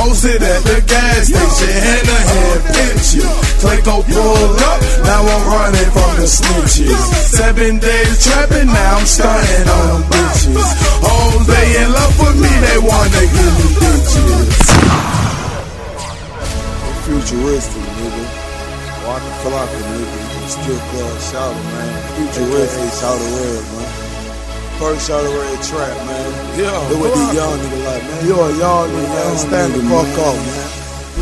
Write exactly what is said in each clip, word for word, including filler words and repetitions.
Posted at the gas station, hand a hand picture. Clayco pulled up, now I'm running from the snitches. Seven days trapping, now I'm stunting on them bitches. Hoes, they in love with me, they wanna give me bitches. Futuristic, nigga. Walking flopping, nigga. Still club shouter, man. Futuristic shouter red, man. First shouter red trap, man. Yeah. Look what these young niggas like, man. You a young nigga, man. Stand the fuck up, man.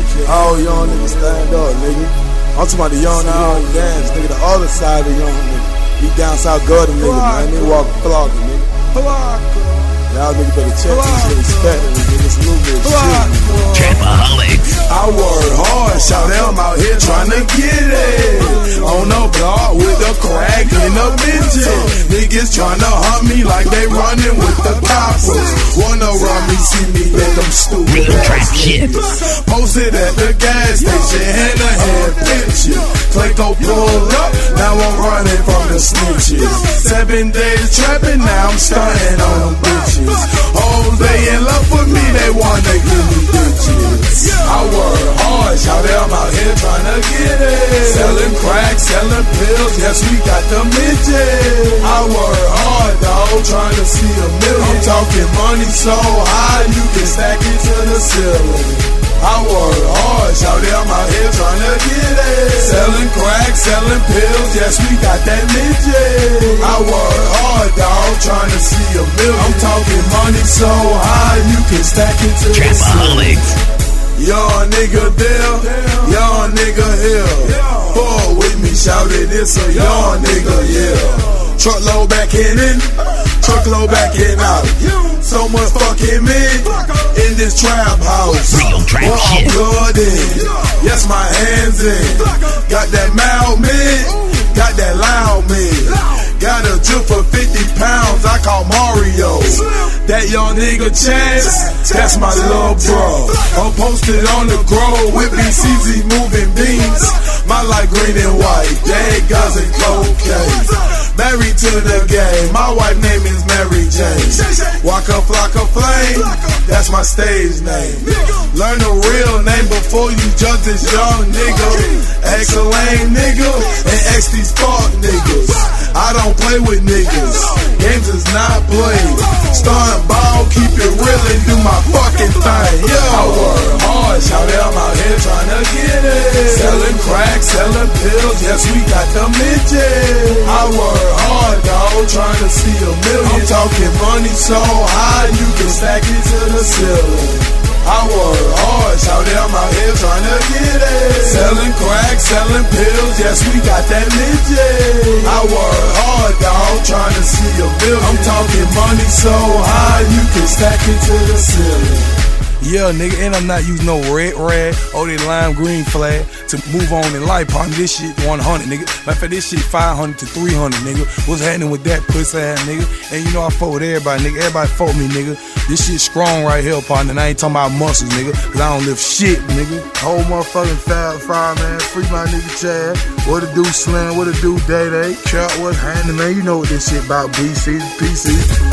All young niggas stand up, nigga. I'm talking about the young nigga on dance, nigga. The other side of the young nigga. He down south gutter, nigga, man. They walk flogging, nigga. Flogging. Y'all niggas better check this shit, respect it, nigga. It's a little bit of shit. Trapaholics. I work hard, shout out, I'm out here trying to get it. On the block with the crack in the bitches. Niggas trying to hunt me like they running with the coppers. Wanna run me, see me, let them stupid Real trap shit. Posted at the gas station, hand a hand picture. Clayco pulled up, now I'm running from the snitches. Seven days trapping, now I'm stunting on them bitches. Hoes, they in love with me, they wanna give me bitches. I work hard, shout out, I'm out here trying to get it. Selling crack, selling pills, yes, we got the midgets. I work hard, dawg, trying to see a million. I'm talking money so high, you can stack it to the ceiling. I work hard, shout out, I'm out here trying to get it. Selling crack, selling pills, yes, we got that midget. I work hard, dawg, trying to see a million. I'm talking money so high, you can stack it to the ceiling. Young nigga there, young nigga here. Fuck with me, shout it, it's a young nigga, yeah. Truckload back in in, truckload back in out. So much fucking men in this trap house. Real trap well, I'm shit. blood in, yes, my hands in. Got that mouth man, got that loud man. Got a drip for fifty pounds, I call Mario. That young nigga Chance, that's my little bro. I'm posted on the grove with B C Z moving beans. My light green and white, dead guns and cocaine. Married to the game, my wife name is Mary Jane. Waka Flocka Flame, that's my stage name. Learn the real name before you judge this young nigga. X a lame nigga and X these fuck niggas. I don't play with niggas, games is not played. Starting ball, keep it real and do my fucking thing. Yo, I work hard, shout out, I'm out here trying to get it. Selling crack, selling pills, yes, we got the midget. I work hard, dawg, trying to see a million. I'm talking money so high, you can stack it to the ceiling. I work hard, shout out, I'm out here trying to get it. Selling crack, selling pills, yes, we got that midget. I work hard, dawg, trying to see a million. I'm talking money so high, you can stack it to the ceiling. Yeah, nigga, and I'm not using no red rag or that lime green flag to move on in life, partner. This shit one hundred, nigga. Matter of fact, this shit five hundred to three hundred, nigga. What's happening with that pussy ass, nigga? And you know I fuck with everybody, nigga. Everybody fuck with me, nigga. This shit strong right here, partner. And I ain't talking about muscles, nigga, cause I don't lift shit, nigga. Whole motherfucking fire, fire, man. Free my nigga Chad. What to do, Slim? What to do, Day Day? Chuck, what's happening, man? You know what this shit about, B C, P C.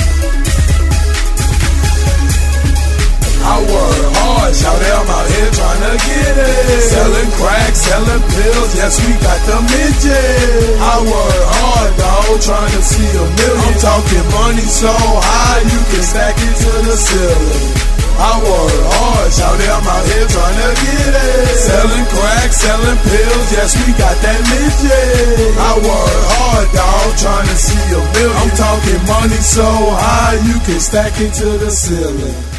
I work hard, shout out, I'm out here trying to get it. Selling crack, selling pills, yes, we got the midget. I work hard, dawg, trying to see a million. I'm talking money so high, you can stack it to the ceiling. I work hard, shout out, I'm out here trying to get it. Selling crack, selling pills, yes, we got that midget. I work hard, dawg, trying to see a million. I'm talking money so high, you can stack it to the ceiling.